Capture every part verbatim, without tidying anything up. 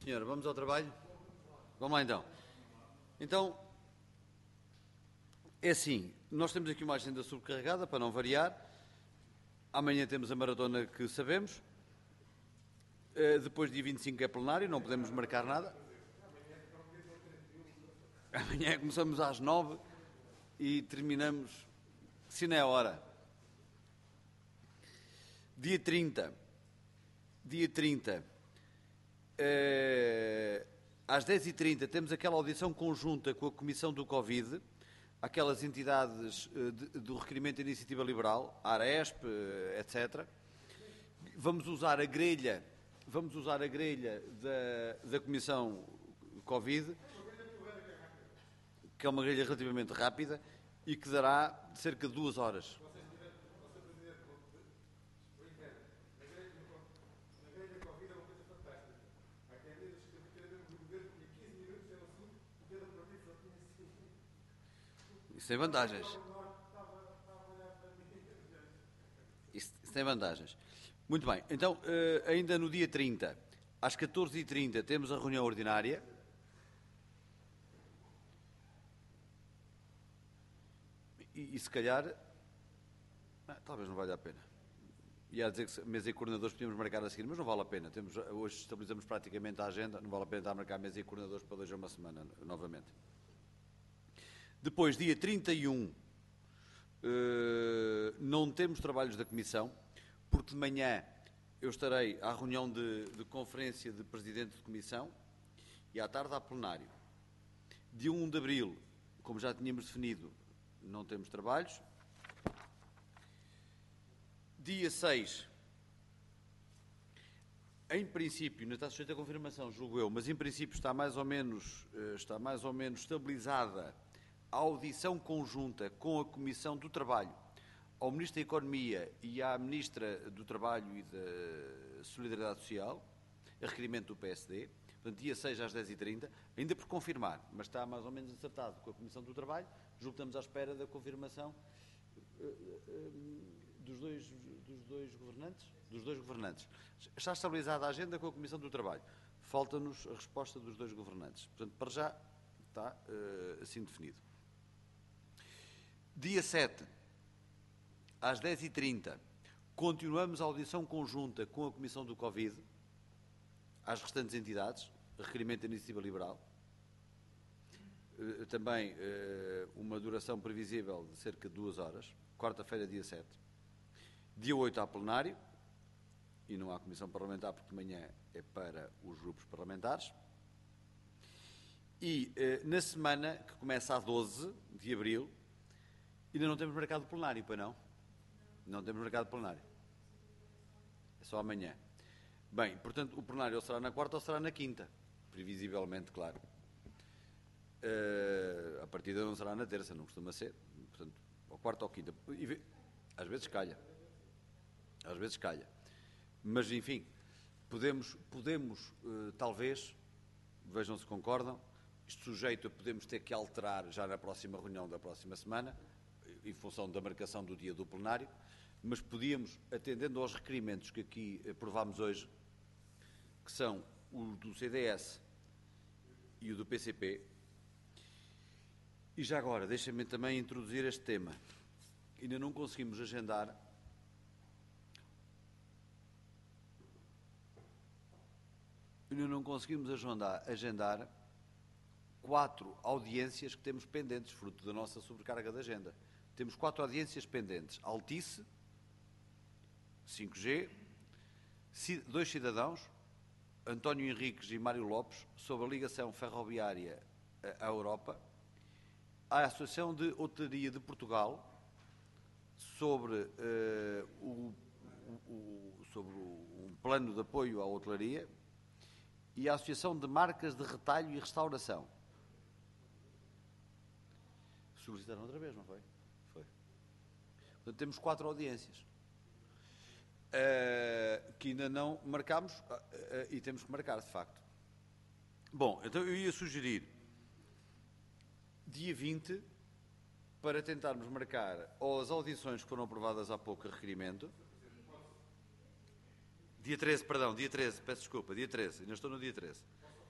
Senhora, vamos ao trabalho? Vamos lá então. Então, é assim, nós temos aqui uma agenda sobrecarregada, para não variar. Amanhã temos a maratona que sabemos. Uh, depois, dia vinte e cinco, é plenário, não podemos marcar nada. Amanhã começamos às nove e terminamos, se não é hora. Dia trinta. Dia trinta. Uh, às dez e trinta temos aquela audição conjunta com a Comissão do Covid, aquelas entidades uh, de, do requerimento da Iniciativa Liberal, a ARESP, uh, etcétera. Vamos usar a grelha, vamos usar a grelha da, da Comissão Covid, que é uma grelha relativamente rápida e que dará cerca de duas horas. Isso tem vantagens. Isso, isso tem vantagens. Muito bem. Então, uh, ainda no dia trinta, às catorze e trinta, temos a reunião ordinária. E, e se calhar, ah, talvez não valha a pena. Ia dizer que mesa e coordenadores podíamos marcar a seguir, mas não vale a pena. Temos, hoje estabilizamos praticamente a agenda, não vale a pena estar a marcar mesa e coordenadores para hoje a uma semana, novamente. Depois, dia trinta e um, uh, não temos trabalhos da Comissão, porque de manhã eu estarei à reunião de, de conferência de Presidente de Comissão e à tarde à plenário. Dia um de abril, como já tínhamos definido, não temos trabalhos. Dia seis, em princípio, não está sujeito a confirmação, julgo eu, mas em princípio está mais ou menos, está mais ou menos estabilizada a audição conjunta com a Comissão do Trabalho, ao Ministro da Economia e à Ministra do Trabalho e da Solidariedade Social, a requerimento do P S D, portanto, dia seis às dez e trinta, ainda por confirmar, mas está mais ou menos acertado com a Comissão do Trabalho, julgo que estamos à espera da confirmação uh, uh, dos, dois, dos dois governantes, dos dois governantes. Está estabilizada a agenda com a Comissão do Trabalho, falta-nos a resposta dos dois governantes, portanto, para já está uh, assim definido. Dia sete, às dez e trinta, continuamos a audição conjunta com a Comissão do Covid, às restantes entidades, requerimento da Iniciativa Liberal, também uma duração previsível de cerca de duas horas, quarta-feira, dia sete. Dia oito, há plenário, e não há Comissão Parlamentar, porque de manhã é para os grupos parlamentares. E na semana, que começa a doze de abril, ainda não temos marcado plenário, pois não? Não temos marcado plenário. É só amanhã. Bem, portanto, o plenário ou será na quarta ou será na quinta. Previsivelmente, claro. Uh, a partida não será na terça, não costuma ser. Portanto, ou quarta ou quinta. E, às vezes calha. Às vezes calha. Mas, enfim, podemos, podemos uh, talvez, vejam se concordam, isto sujeito a podemos ter que alterar já na próxima reunião da próxima semana, em função da marcação do dia do plenário, mas podíamos, atendendo aos requerimentos que aqui aprovámos hoje, que são o do C D S e o do P C P, e já agora, deixem-me também introduzir este tema. Ainda não conseguimos agendar ainda não conseguimos agendar, agendar quatro audiências que temos pendentes, fruto da nossa sobrecarga de agenda. Temos quatro audiências pendentes. Altice, cinco G, dois cidadãos, António Henriques e Mário Lopes, sobre a ligação ferroviária à Europa, a Associação de Hotelaria de Portugal, sobre, uh, o, o, sobre um plano de apoio à hotelaria, e a Associação de Marcas de Retalho e Restauração. Solicitaram outra vez, não foi? Foi. Portanto, temos quatro audiências uh, que ainda não marcámos uh, uh, e temos que marcar, de facto. Bom, então eu ia sugerir dia vinte para tentarmos marcar ou as audições que foram aprovadas há pouco a requerimento. Dia treze, perdão, dia treze, peço desculpa, dia treze, ainda estou no dia treze.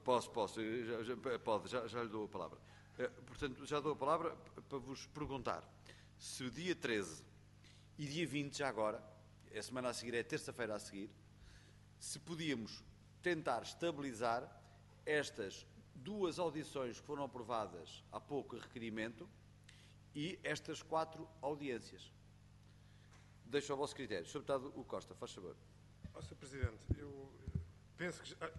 Posso, posso, já, já, pode, já, já lhe dou a palavra. Portanto, já dou a palavra para vos perguntar se o dia treze e dia vinte, já agora, a semana a seguir é terça-feira a seguir, se podíamos tentar estabilizar estas duas audições que foram aprovadas há pouco a requerimento e estas quatro audiências. Deixo ao vosso critério. senhor Deputado o Costa, faz favor. Ó, senhor Presidente, eu penso que... Já...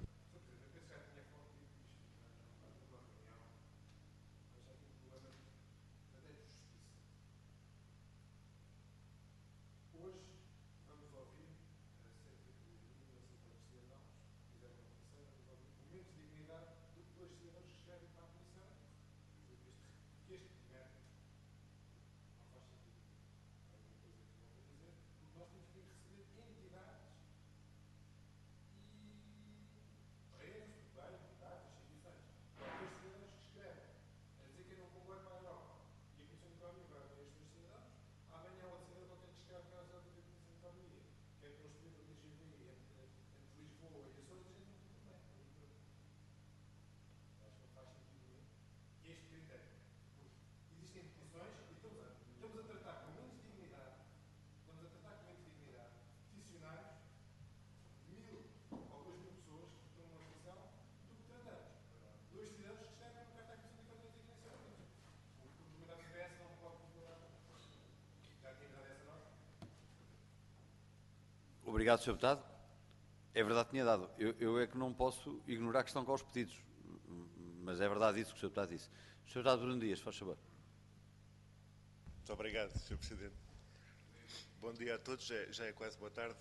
Obrigado, senhor Deputado. É verdade que tinha dado. Eu, eu é que não posso ignorar que estão cá os pedidos. Mas é verdade isso que o senhor Deputado disse. senhor Deputado Bruno Dias, faz favor. Muito obrigado, senhor Presidente. Bom dia a todos. Já, já é quase boa tarde.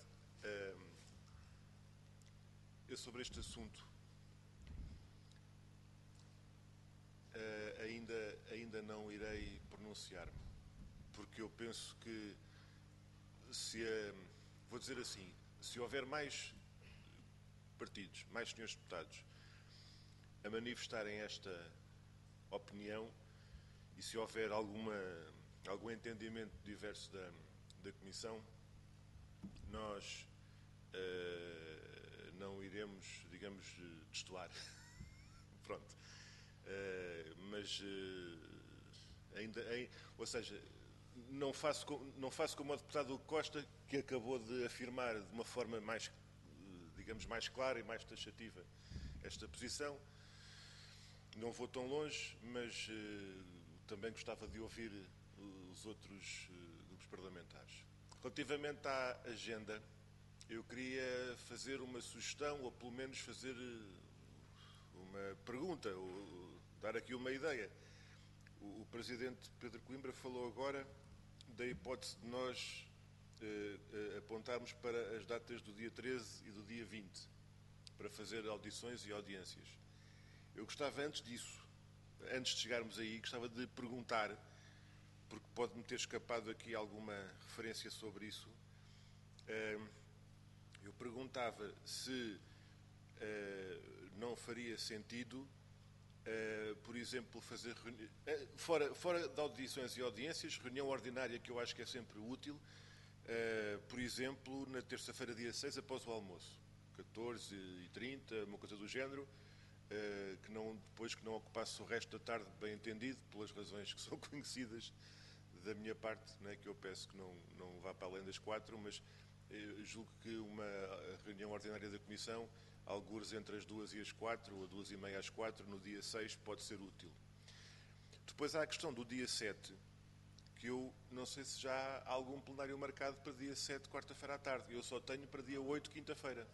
Eu sobre este assunto ainda, ainda não irei pronunciar-me, porque eu penso que se a... Vou dizer assim, se houver mais partidos, mais senhores deputados a manifestarem esta opinião e se houver alguma, algum entendimento diverso da, da Comissão, nós uh, não iremos, digamos, destoar. Pronto. Uh, mas uh, ainda, ainda, ou seja, Não faço, não faço como o deputado Costa, que acabou de afirmar de uma forma mais, digamos, mais clara e mais taxativa esta posição. Não vou tão longe, mas uh, também gostava de ouvir os outros uh, grupos parlamentares. Relativamente à agenda, eu queria fazer uma sugestão, ou pelo menos fazer uma pergunta, ou dar aqui uma ideia. O, o Presidente Pedro Coimbra falou agora da hipótese de nós eh, eh, apontarmos para as datas do dia treze e do dia vinte, para fazer audições e audiências. Eu gostava, antes disso, antes de chegarmos aí, gostava de perguntar, porque pode-me ter escapado aqui alguma referência sobre isso, eh, eu perguntava se eh, não faria sentido Uh, por exemplo, fazer reuni... uh, fora, fora de audições e audiências, reunião ordinária, que eu acho que é sempre útil, uh, por exemplo, na terça-feira, dia seis, após o almoço, catorze e trinta, uma coisa do género, uh, que não, depois que não ocupasse o resto da tarde, bem entendido, pelas razões que são conhecidas da minha parte, né, que eu peço que não, não vá para além das quatro, mas uh, julgo que uma reunião ordinária da Comissão, algures entre as duas e as quatro, ou duas e meia às quatro, no dia seis, pode ser útil. Depois há a questão do dia sete, que eu não sei se já há algum plenário marcado para dia sete, quarta-feira à tarde. Eu só tenho para dia oito, quinta-feira.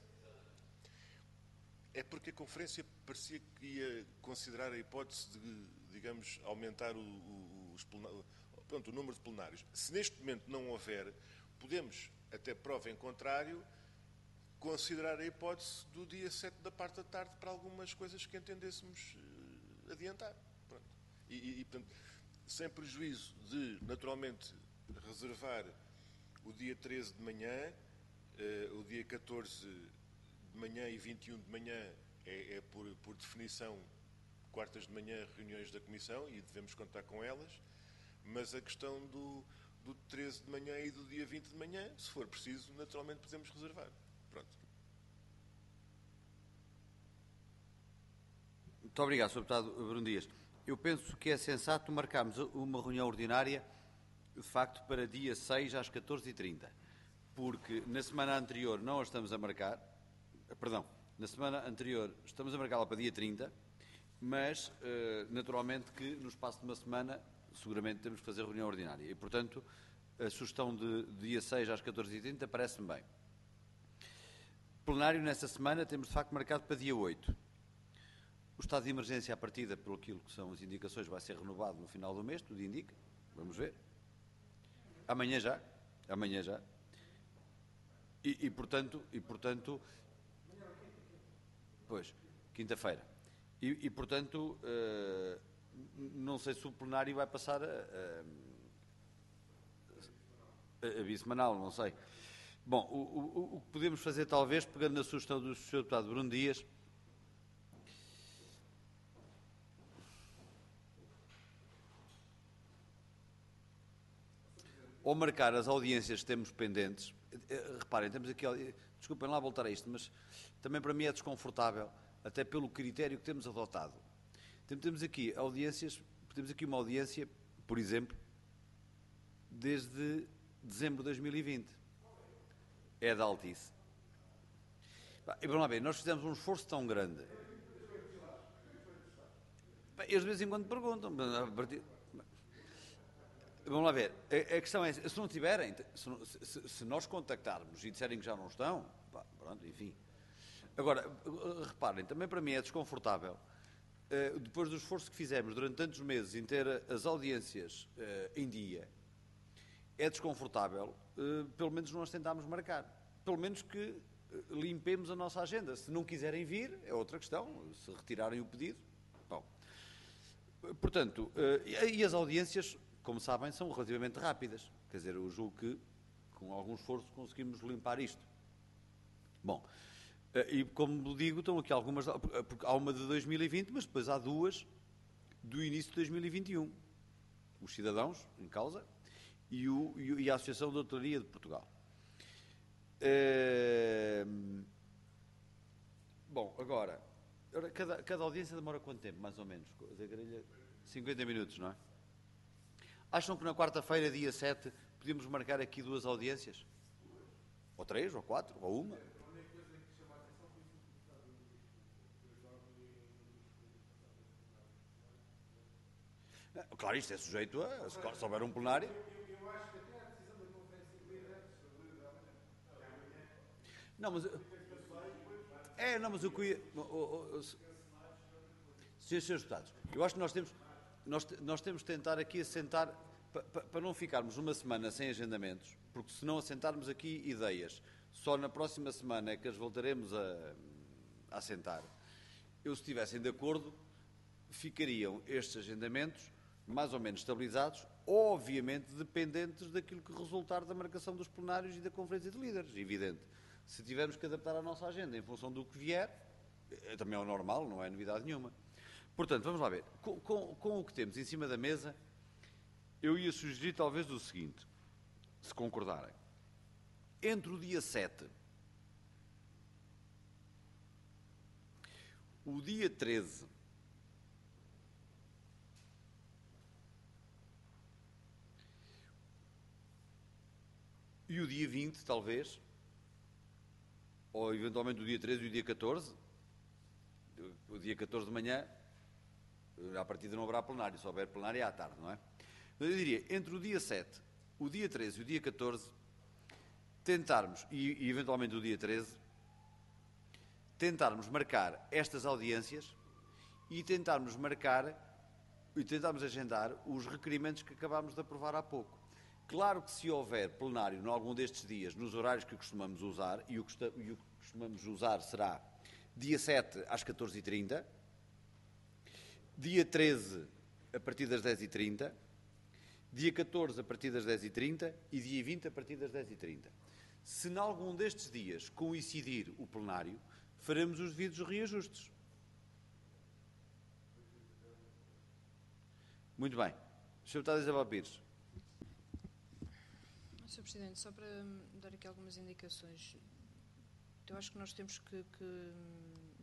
É porque a conferência parecia que ia considerar a hipótese de, digamos, aumentar o, o, os plenários, pronto, o número de plenários. Se neste momento não houver, podemos, até prova em contrário, considerar a hipótese do dia sete da parte da tarde para algumas coisas que entendêssemos uh, adiantar. Pronto. E, e, e, portanto, sem prejuízo de, naturalmente, reservar o dia treze de manhã, uh, o dia catorze de manhã e vinte e um de manhã é, é por, por definição, quartas de manhã, reuniões da Comissão e devemos contar com elas, mas a questão do, do treze de manhã e do dia vinte de manhã, se for preciso, naturalmente podemos reservar. Pronto. Muito obrigado, senhor Deputado Bruno Dias. Eu penso que é sensato marcarmos uma reunião ordinária, de facto, para dia seis às catorze e trinta, porque na semana anterior não a estamos a marcar, perdão, na semana anterior estamos a marcá-la para dia trinta, mas, naturalmente, que no espaço de uma semana, seguramente temos que fazer reunião ordinária. E, portanto, a sugestão de dia seis às catorze e trinta parece-me bem. Plenário, nessa semana, temos, de facto, marcado para dia oito. O estado de emergência, à partida, pelo aquilo que são as indicações, vai ser renovado no final do mês, tudo indica. Vamos ver. Amanhã já. Amanhã já. E, e portanto, e, portanto... Pois, quinta-feira. E, e, portanto, uh, não sei se o plenário vai passar a, a, a bissemanal, não sei. Bom, o, o, o que podemos fazer, talvez, pegando na sugestão do senhor Deputado Bruno Dias, ou marcar as audiências que temos pendentes. Reparem, temos aqui, desculpem lá voltar a isto, mas também para mim é desconfortável, até pelo critério que temos adotado. Temos aqui audiências, temos aqui uma audiência, por exemplo, desde dezembro de dois mil e vinte. É da Altice. E vamos lá ver, nós fizemos um esforço tão grande. Eles de vez em quando perguntam, a partir... Vamos lá ver, a, a questão é, se não tiverem, se, se, se nós contactarmos e disserem que já não estão, pá, pronto, enfim. Agora, reparem, também para mim é desconfortável, uh, depois do esforço que fizemos durante tantos meses em ter as audiências uh, em dia, é desconfortável, uh, pelo menos nós tentámos marcar, pelo menos que uh, limpemos a nossa agenda. Se não quiserem vir, é outra questão, se retirarem o pedido, bom. Portanto, uh, e as audiências, como sabem, são relativamente rápidas. Quer dizer, eu julgo que, com algum esforço, conseguimos limpar isto. Bom, e como digo, estão aqui algumas... Porque há uma de dois mil e vinte, mas depois há duas do início de dois mil e vinte e um. Os cidadãos, em causa, e, o, e a Associação de Hotelaria de Portugal. É... Bom, agora, cada, cada audiência demora quanto tempo, mais ou menos? cinquenta minutos, não é? Acham que na quarta-feira, dia sete, podemos marcar aqui duas audiências? Ou três, ou quatro, ou uma? Claro, isto é sujeito a... Se houver um plenário... Não, mas... É, não, mas eu queria... Senhores deputados, eu acho que nós temos... Nós, nós temos de tentar aqui assentar, para pa, pa não ficarmos uma semana sem agendamentos, porque se não assentarmos aqui ideias, só na próxima semana é que as voltaremos a, a assentar. Eu, se estivessem de acordo, ficariam estes agendamentos mais ou menos estabilizados, obviamente dependentes daquilo que resultar da marcação dos plenários e da Conferência de Líderes, evidente. Se tivermos que adaptar a nossa agenda em função do que vier, também é o normal, não é novidade nenhuma. Portanto, vamos lá ver. Com, com, com o que temos em cima da mesa, eu ia sugerir talvez o seguinte, se concordarem. Entre o dia sete, o dia treze e o dia vinte, talvez, ou eventualmente o dia treze e o dia catorze, o dia catorze de manhã, à partida não haverá plenário, se houver plenário é à tarde, não é? Eu diria, entre o dia sete, o dia treze e o dia catorze, tentarmos, e, e eventualmente o dia treze, tentarmos marcar estas audiências e tentarmos marcar e tentarmos agendar os requerimentos que acabámos de aprovar há pouco. Claro que se houver plenário em algum destes dias, nos horários que costumamos usar, e o que costumamos usar será dia sete às catorze e trinta, dia treze a partir das dez e trinta, dia catorze a partir das dez e trinta e dia vinte a partir das dez e trinta. Se em algum destes dias coincidir o plenário, faremos os devidos reajustes. Muito bem. senhor Deputado Isabel Pires. senhor Presidente, só para dar aqui algumas indicações. Eu acho que nós temos que, que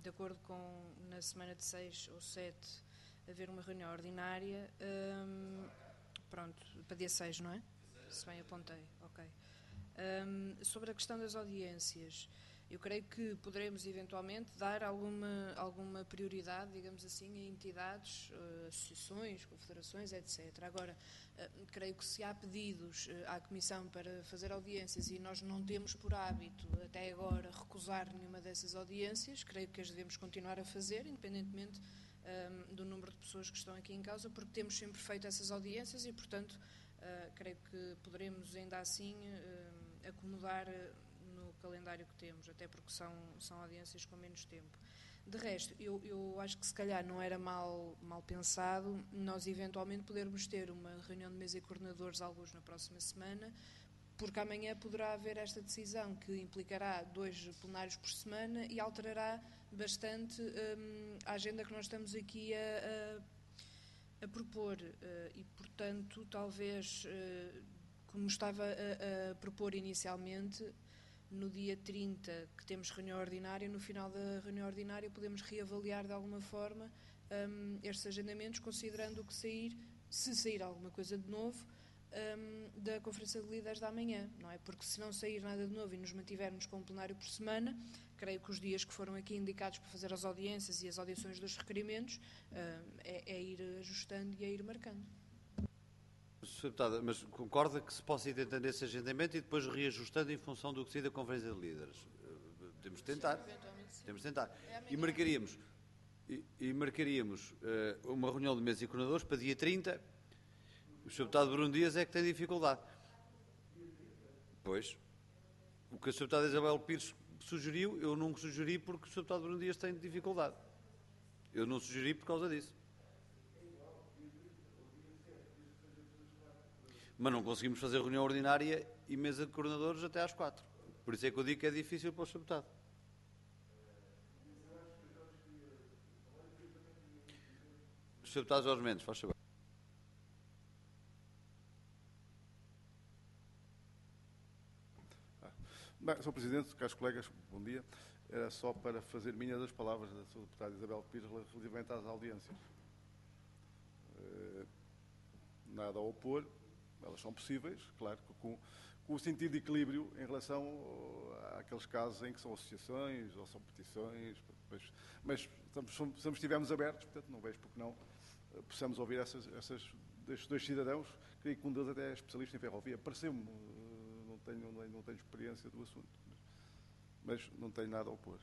de acordo com, na semana de seis ou sete, haver uma reunião ordinária, um, pronto, para dia seis, não é? Se bem apontei, ok. Um, sobre a questão das audiências, eu creio que poderemos eventualmente dar alguma, alguma prioridade, digamos assim, a entidades, associações, confederações, etcétera. Agora, creio que se há pedidos à Comissão para fazer audiências e nós não temos por hábito, até agora, recusar nenhuma dessas audiências, creio que as devemos continuar a fazer, independentemente um, do número de pessoas que estão aqui em causa, porque temos sempre feito essas audiências e, portanto, uh, creio que poderemos ainda assim uh, acomodar no calendário que temos, até porque são, são audiências com menos tempo. De resto, eu, eu acho que se calhar não era mal, mal pensado nós eventualmente podermos ter uma reunião de mesa e coordenadores, alguns na próxima semana, porque amanhã poderá haver esta decisão que implicará dois plenários por semana e alterará bastante hum, a agenda que nós estamos aqui a, a, a propor. Uh, e, portanto, talvez, uh, como estava a, a propor inicialmente, no dia trinta, que temos reunião ordinária, no final da reunião ordinária podemos reavaliar de alguma forma um, estes agendamentos, considerando o que sair, se sair alguma coisa de novo, um, da Conferência de Líderes da manhã, não é? Porque se não sair nada de novo e nos mantivermos com um plenário por semana, creio que os dias que foram aqui indicados para fazer as audiências e as audições dos requerimentos um, é, é ir ajustando e é ir marcando. senhora Deputada, mas concorda que se possa ir tentando esse agendamento e depois reajustando em função do que sai da Conferência de Líderes? Temos de tentar. Sim, temos de tentar. É e marcaríamos, e, e marcaríamos uh, uma reunião de mesa e coordenadores para dia trinta. O senhor Deputado Bruno Dias é que tem dificuldade. Pois. O que a senhora Deputada Isabel Pires sugeriu, eu não sugeri porque o senhor Deputado Bruno Dias tem dificuldade. Eu não sugeri por causa disso. Mas não conseguimos fazer reunião ordinária e mesa de coordenadores até às quatro. Por isso é que eu digo que é difícil para o senhor Deputado. O senhor Deputado Jorge Mendes, faz favor. Bem, senhor Presidente, caros colegas, bom dia. Era só para fazer minhas as palavras da senhora Deputada Isabel Pires relativamente às audiências. Nada a opor. Elas são possíveis, claro, com, com o sentido de equilíbrio em relação àqueles casos em que são associações ou são petições, mas, mas estamos, estamos, estivemos abertos, portanto não vejo porque não possamos ouvir essas, essas, estes dois cidadãos, creio que um deles até é especialista em ferrovia, pareceu-me, não tenho, não, não tenho experiência do assunto, mas não tenho nada a opor.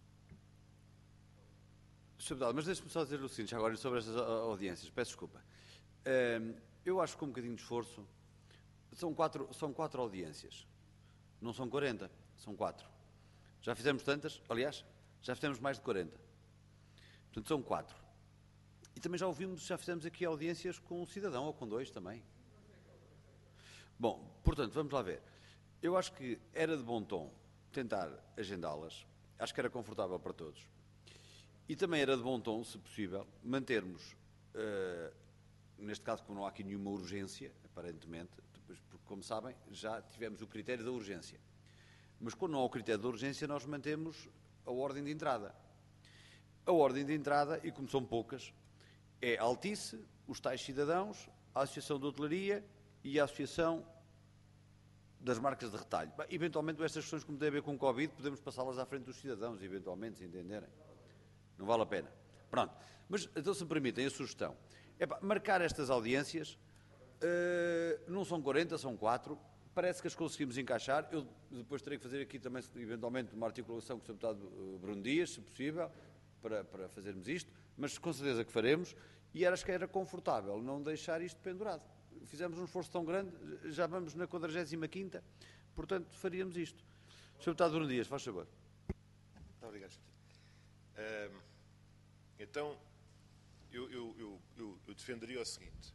senhor Deputado, mas deixe-me só dizer o seguinte, agora sobre estas audiências, peço desculpa. Um, Eu acho que com um bocadinho de esforço, são quatro, são quatro audiências, não são quarenta, são quatro. Já fizemos tantas, aliás, já fizemos mais de quarenta. Portanto, são quatro. E também já ouvimos, já fizemos aqui audiências com um cidadão ou com dois também. Bom, portanto, vamos lá ver. Eu acho que era de bom tom tentar agendá-las, acho que era confortável para todos. E também era de bom tom, se possível, mantermos... Uh, neste caso, como não há aqui nenhuma urgência, aparentemente, porque, como sabem, já tivemos o critério da urgência. Mas quando não há o critério da urgência, nós mantemos a ordem de entrada. A ordem de entrada, e como são poucas, é a Altice, os tais cidadãos, a Associação de Hotelaria e a Associação das Marcas de Retalho. Bem, eventualmente, estas questões, como têm a ver com o Covid, podemos passá-las à frente dos cidadãos, eventualmente, se entenderem. Não vale a pena. Pronto. Mas, então, se me permitem a sugestão. É para marcar estas audiências, uh, não são quarenta, são quatro, parece que as conseguimos encaixar, eu depois terei que fazer aqui também, eventualmente, uma articulação com o senhor Deputado Bruno Dias, se possível, para, para fazermos isto, mas com certeza que faremos, e acho que era confortável não deixar isto pendurado. Fizemos um esforço tão grande, já vamos na quadragésima quinta, portanto, faríamos isto. senhor Deputado Bruno Dias, faz favor. Muito obrigado, senhor Uh, então, eu, eu, eu, eu, eu defenderia o seguinte.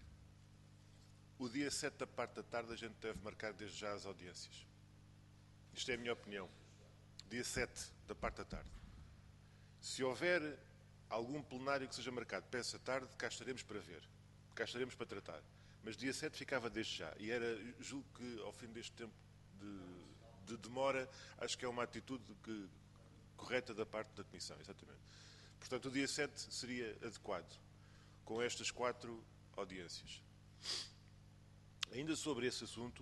O dia sete da parte da tarde a gente deve marcar desde já as audiências. Isto é a minha opinião. Dia sete da parte da tarde. Se houver algum plenário que seja marcado para essa tarde, cá estaremos para ver. Cá estaremos para tratar. Mas dia sete ficava desde já. E era, julgo que ao fim deste tempo de, de demora, acho que é uma atitude que correta da parte da Comissão, exatamente. Portanto, o dia sete seria adequado, com estas quatro audiências. Ainda sobre esse assunto,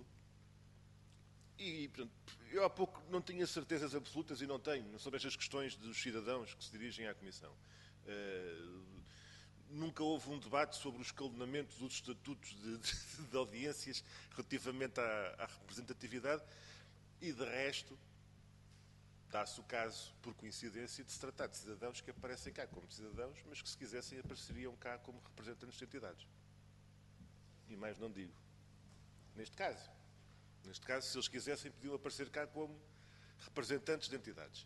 e portanto, eu há pouco não tinha certezas absolutas e não tenho sobre estas questões dos cidadãos que se dirigem à Comissão. Uh, nunca houve um debate sobre o escalonamento dos estatutos de, de, de audiências relativamente à, à representatividade e, de resto, dá-se o caso, por coincidência, de se tratar de cidadãos que aparecem cá como cidadãos, mas que, se quisessem, apareceriam cá como representantes de entidades. E mais não digo. Neste caso. Neste caso, se eles quisessem, podiam aparecer cá como representantes de entidades.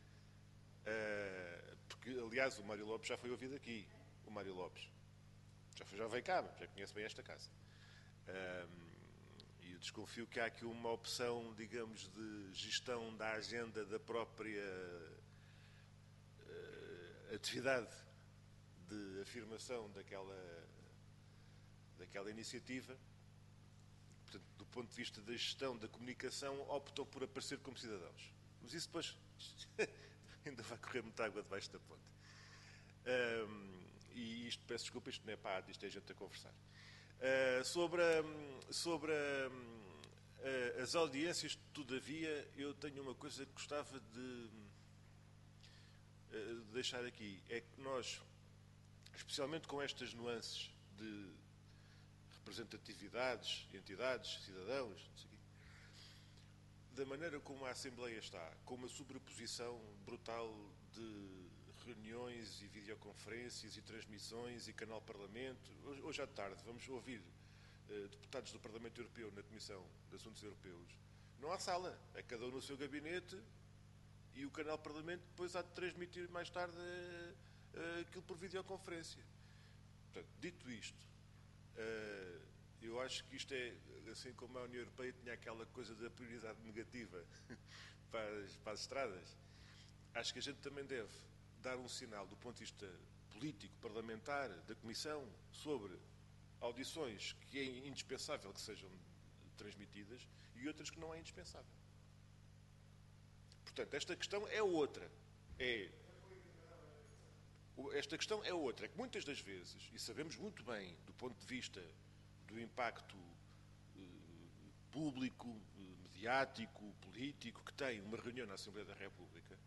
Uh, porque, aliás, o Mário Lopes já foi ouvido aqui. O Mário Lopes. Já, foi, já veio cá, já conhece bem esta casa. Uh, e eu desconfio que há aqui uma opção, digamos, de gestão da agenda da própria uh, atividade de afirmação daquela, daquela iniciativa. Portanto, do ponto de vista da gestão da comunicação, optam por aparecer como cidadãos. Mas isso depois ainda vai correr muita água debaixo da ponte. Um, e isto, peço desculpa, isto não é para isto é gente a conversar. Uh, sobre a, sobre a, a, as audiências, todavia, eu tenho uma coisa que gostava de, uh, de deixar aqui. É que nós, especialmente com estas nuances de representatividades, entidades, cidadãos, não sei o quê, da maneira como a Assembleia está, com uma sobreposição brutal de reuniões e videoconferências e transmissões e canal Parlamento. Hoje, hoje à tarde vamos ouvir uh, deputados do Parlamento Europeu na Comissão de Assuntos Europeus. Não há sala, é cada um no seu gabinete e o canal Parlamento depois há de transmitir mais tarde uh, uh, aquilo por videoconferência. Portanto, dito isto, uh, eu acho que isto é, assim como a União Europeia tinha aquela coisa da prioridade negativa para, as, para as estradas, acho que a gente também deve dar um sinal do ponto de vista político, parlamentar, da Comissão, sobre audições que é indispensável que sejam transmitidas e outras que não é indispensável. Portanto, esta questão é outra. É, esta questão é outra. É que muitas das vezes, e sabemos muito bem do ponto de vista do impacto eh, público, eh, mediático, político, que tem uma reunião na Assembleia da República,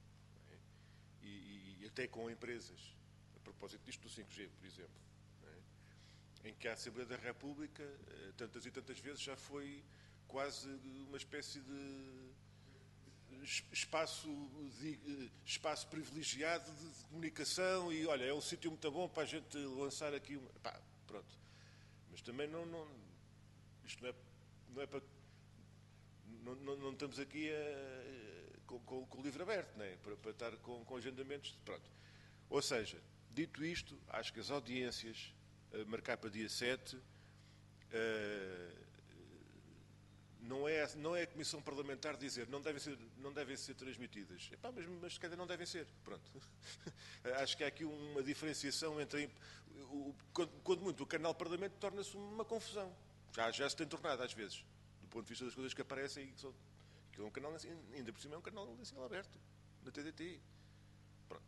E, e até com empresas, a propósito disto do cinco G, por exemplo, é? Em que a Assembleia da República, tantas e tantas vezes, já foi quase uma espécie de espaço, de, espaço privilegiado de, de comunicação e, olha, é um sítio muito bom para a gente lançar aqui uma... Pá, pronto. Mas também não... não isto não é, não é para... Não, não, não estamos aqui a... Com, com, com o livro aberto, não é? para, para estar com, com agendamentos. Pronto. Ou seja, dito isto, acho que as audiências, a marcar para dia sete, uh, não, é, não é a Comissão Parlamentar dizer não devem ser, não devem ser transmitidas. Epá, mas, mas se calhar não devem ser. Pronto. Acho que há aqui uma diferenciação entre. O, quando, quando muito, o canal Parlamento torna-se uma confusão. Já, já se tem tornado, às vezes, do ponto de vista das coisas que aparecem e que são. Que é um canal, ainda por cima é um canal nacional aberto, na T D T. Pronto.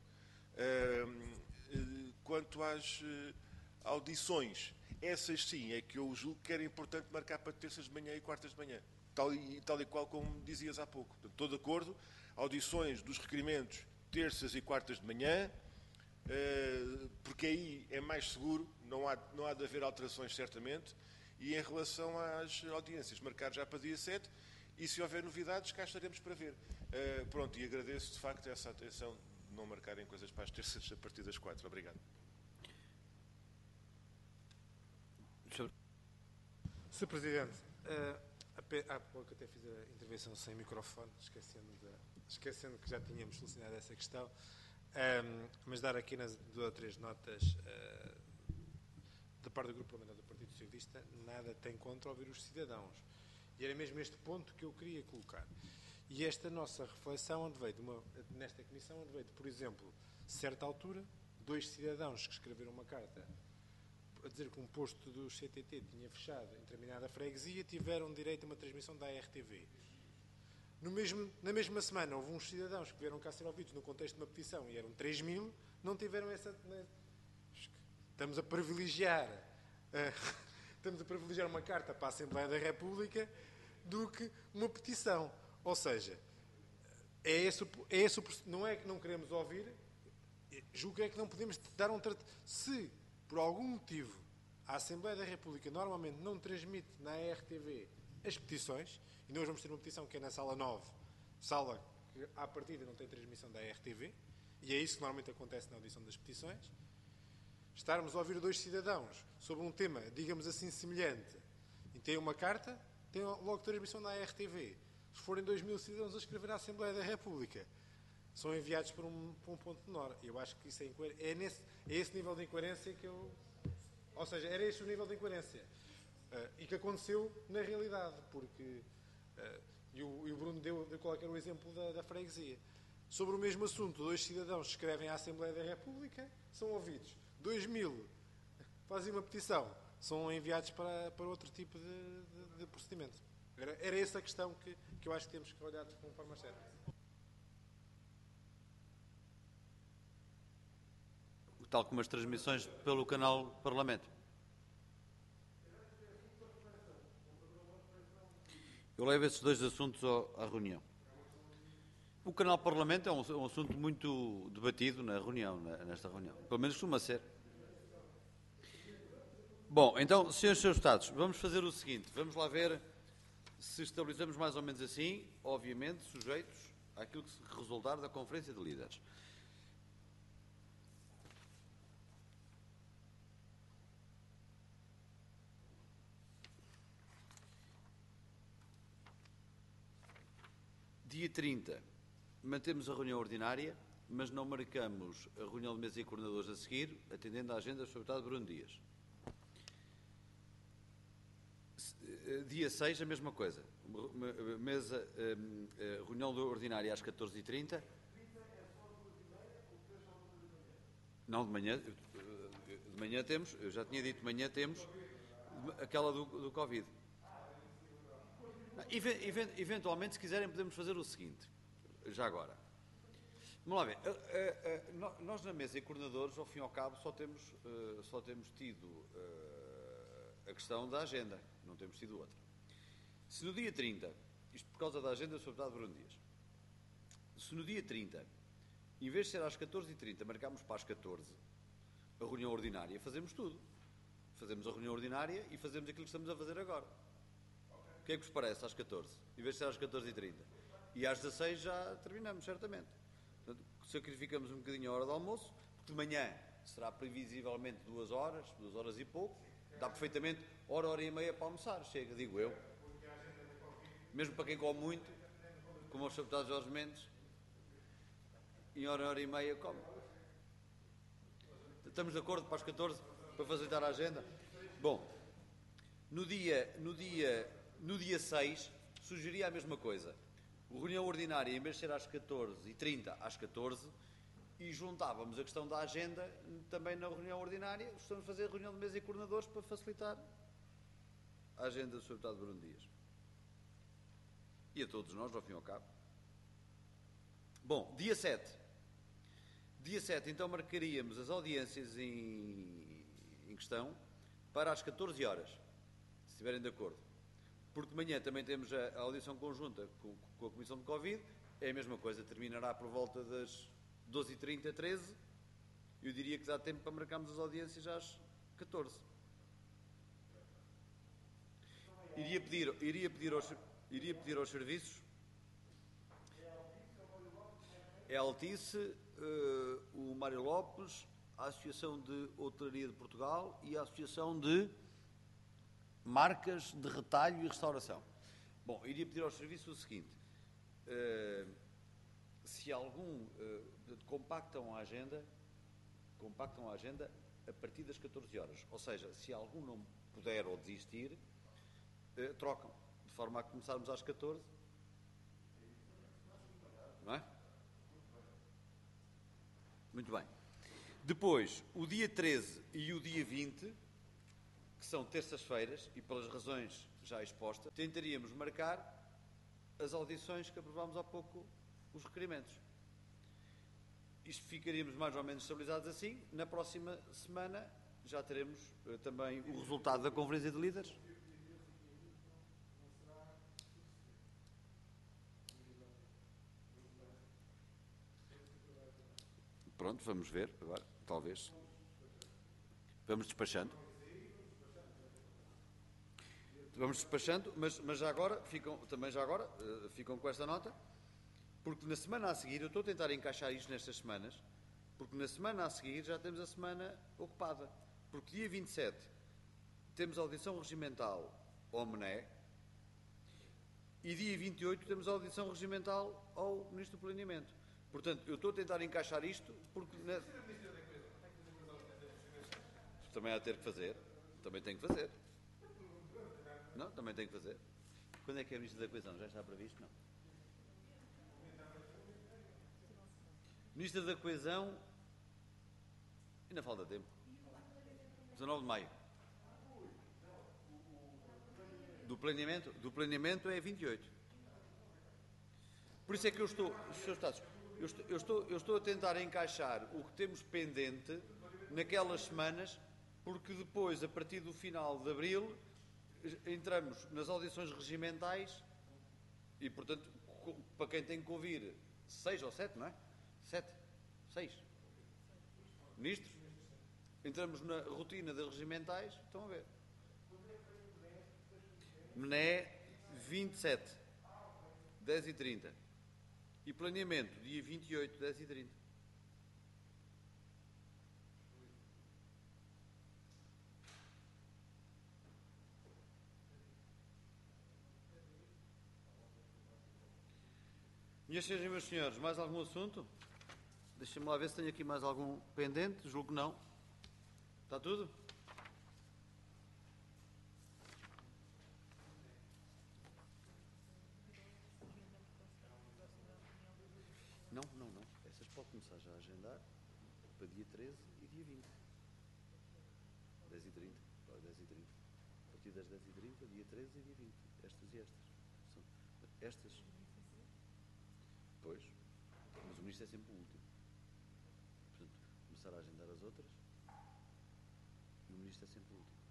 Uh, quanto às uh, audições, essas sim é que eu julgo que era importante marcar para terças de manhã e quartas de manhã, tal e, tal e qual como dizias há pouco. Portanto, estou de acordo, audições dos requerimentos terças e quartas de manhã, uh, porque aí é mais seguro, não há, não há de haver alterações certamente, e em relação às audiências, marcar já para dia sete, e se houver novidades, cá estaremos para ver. Uh, pronto, e agradeço de facto essa atenção de não marcarem coisas para as terças a partir das quatro. Obrigado. senhor Presidente, uh, há pouco até fiz a intervenção sem microfone, esquecendo, de, esquecendo que já tínhamos solucionado essa questão, um, mas dar aqui nas duas ou três notas uh, da parte do Grupo Parlamentar do Partido Socialista, nada tem contra ouvir os cidadãos. E era mesmo este ponto que eu queria colocar. E esta nossa reflexão, onde veio de uma, nesta comissão, onde veio de, por exemplo, certa altura, dois cidadãos que escreveram uma carta a dizer que um posto do C T T tinha fechado em determinada freguesia, tiveram direito a uma transmissão da R T V. No mesmo, na mesma semana, houve uns cidadãos que vieram cá ser ouvidos no contexto de uma petição e eram três mil, não tiveram essa... Estamos a privilegiar... Uh, estamos a privilegiar uma carta para a Assembleia da República do que uma petição. Ou seja, é esse, é esse, não é que não queremos ouvir, julgo é que não podemos dar um tratamento. Se, por algum motivo, a Assembleia da República normalmente não transmite na A R T V as petições, e nós vamos ter uma petição que é na sala nove, sala que à partida não tem transmissão da A R T V, e é isso que normalmente acontece na audição das petições, estarmos a ouvir dois cidadãos sobre um tema, digamos assim, semelhante, e tem uma carta, tem logo transmissão na A R T V. Se forem dois mil cidadãos a escrever à Assembleia da República, são enviados para um, para um ponto menor. Eu acho que isso é, é, nesse, é esse nível de incoerência que eu... Ou seja, era este o nível de incoerência. Uh, e que aconteceu na realidade, porque... Uh, e, o, e o Bruno deu, deu qual é que era o exemplo da, da freguesia. Sobre o mesmo assunto, dois cidadãos escrevem à Assembleia da República, são ouvidos. Dois mil fazem uma petição, são enviados para, para outro tipo de, de, de procedimento. Era, era essa a questão que, que eu acho que temos que olhar de uma forma séria. Tal como as transmissões pelo canal Parlamento. Eu levo esses dois assuntos ao, à reunião. O canal Parlamento é um, um assunto muito debatido na reunião, na, nesta reunião. Pelo menos costuma ser. Bom, então, senhores e senhores deputados, vamos fazer o seguinte. Vamos lá ver se estabilizamos mais ou menos assim, obviamente, sujeitos àquilo que se resultar da Conferência de Líderes. Dia trinta, mantemos a reunião ordinária, mas não marcamos a reunião de mesa e coordenadores a seguir, atendendo à agenda do senhor Deputado Bruno Dias. Dia seis, a mesma coisa. Mesa, reunião ordinária às catorze e trinta. Não, de manhã, de manhã temos, eu já tinha dito, de manhã temos aquela do, do Covid. Eventualmente, se quiserem, podemos fazer o seguinte, já agora. Vamos lá ver. Nós, na mesa e coordenadores, ao fim e ao cabo, só temos, só temos tido a questão da agenda, não temos tido outra. Se no dia trinta, isto por causa da agenda do senhor Deputado Bruno Dias, se no dia trinta, em vez de ser às catorze e trinta, marcamos para as catorze, a reunião ordinária, fazemos tudo. Fazemos a reunião ordinária e fazemos aquilo que estamos a fazer agora. O que é que vos parece às catorze, em vez de ser às catorze e trinta? E às dezasseis já terminamos, certamente. Portanto, sacrificamos um bocadinho a hora do almoço, porque de manhã será previsivelmente duas horas, duas horas e pouco, dá perfeitamente hora, hora e meia para almoçar, chega, digo eu. Mesmo para quem come muito, como o senhor Deputado Jorge Mendes, em hora, hora e meia come. Estamos de acordo para as catorze, para facilitar a agenda? Bom, no dia, no dia, no dia seis, sugeria a mesma coisa. A reunião ordinária, em vez de ser às catorze e trinta, às catorze, e juntávamos a questão da agenda também na reunião ordinária. Estamos a fazer a reunião de mesa e coordenadores para facilitar a agenda do senhor Deputado Bruno Dias. E a todos nós, ao fim e ao cabo. Bom, dia sete. Dia sete, então, marcaríamos as audiências em, em questão para as catorze horas, se estiverem de acordo. Porque de manhã também temos a, a audição conjunta com, com a Comissão de Covid. É a mesma coisa, terminará por volta das doze e trinta, treze. Eu diria que dá tempo para marcarmos as audiências às catorze. Iria pedir, iria pedir, aos, iria pedir aos serviços. É a Altice, uh, o Mário Lopes, a Associação de Hotelaria de Portugal e a Associação de Marcas de Retalho e Restauração. Bom, iria pedir aos serviços o seguinte. Uh, se algum uh, compactam a agenda, compactam a agenda a partir das catorze horas. Ou seja, se algum não puder ou desistir, uh, trocam, de forma a começarmos às catorze. Não é? Muito bem. Depois, o dia treze e o dia vinte, que são terças-feiras, e pelas razões já expostas, tentaríamos marcar as audições que aprovámos há pouco, os requerimentos. Isto ficaríamos mais ou menos estabilizados assim. Na próxima semana já teremos uh, também o resultado da Conferência de Líderes. Pronto, vamos ver agora, talvez. Vamos despachando. Vamos despachando, mas, mas já agora, ficam, também já agora, uh, ficam com esta nota, porque na semana a seguir, eu estou a tentar encaixar isto nestas semanas, porque na semana a seguir já temos a semana ocupada. Porque dia vinte e sete temos a audição regimental ao M N E e dia vinte e oito temos a audição regimental ao Ministro do Planeamento. Portanto, eu estou a tentar encaixar isto porque... Na... Também há a ter que fazer. Também tenho que fazer. Não, também tenho que fazer. Quando é que é o Ministro da Coesão? Já está previsto? Não. Ministro da Coesão, ainda falta tempo. dezanove de maio. Do planeamento? Do planeamento é vinte e oito. Por isso é que eu estou, senhor Estados, eu estou, eu estou, eu estou a tentar encaixar o que temos pendente naquelas semanas, porque depois, a partir do final de abril, entramos nas audições regimentais e, portanto, para quem tem que ouvir seis ou sete, não é? Sete, seis ministros, entramos na rotina das regimentais, estão a ver. M N E vinte e sete, dez e trinta. E planeamento, dia vinte e oito, dez e trinta. Minhas senhoras e meus senhores, mais algum assunto? Deixem-me lá ver se tenho aqui mais algum pendente. Julgo que não. Está tudo? Não, não, não. Essas pode começar já a agendar para dia treze e dia vinte. dez e trinta. Para dez e trinta. A partir das dez e trinta, dia treze e dia vinte. Estas e estas. São estas. Pois. Mas o ministro é sempre o último. Portanto, começar a agendar as outras e o ministro é sempre o último.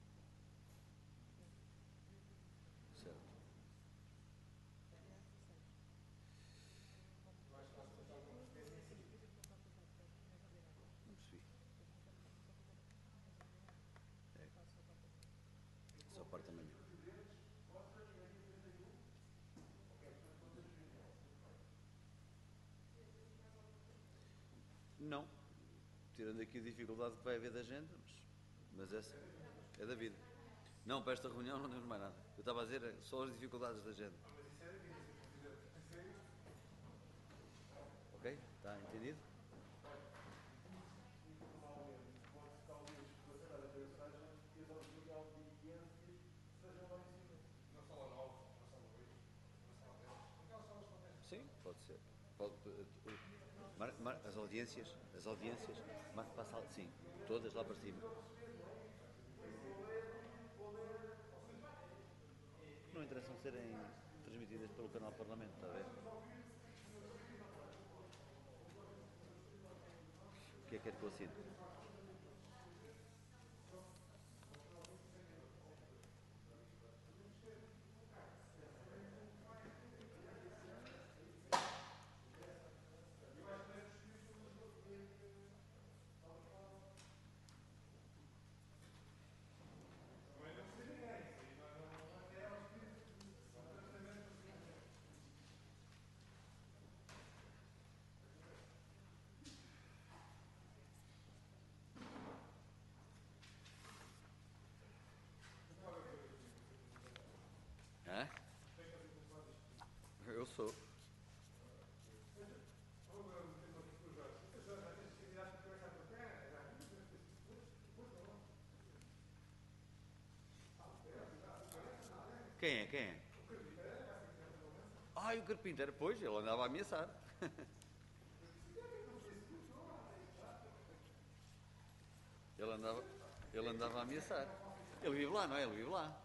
Certo. Não percebi. É. Só parte amanhã. Não. Tirando aqui a dificuldade que vai haver da agenda, mas, mas essa é da vida. Não, para esta reunião não temos mais nada. Eu estava a dizer só as dificuldades da agenda. Ok? Está entendido? Sim, pode ser. Pode, mar, mar, as audiências, as audiências, mas passa, sim, todas lá para cima. Não interessam serem transmitidas pelo canal Parlamento, está a ver? O que é que quer que eu assine? Hã? Eu sou. Quem é? Quem é? Ah, o Carpinteiro. Pois, ele andava a ameaçar. Ele andava, ele andava a ameaçar. Ele vive lá, não é? Ele vive lá.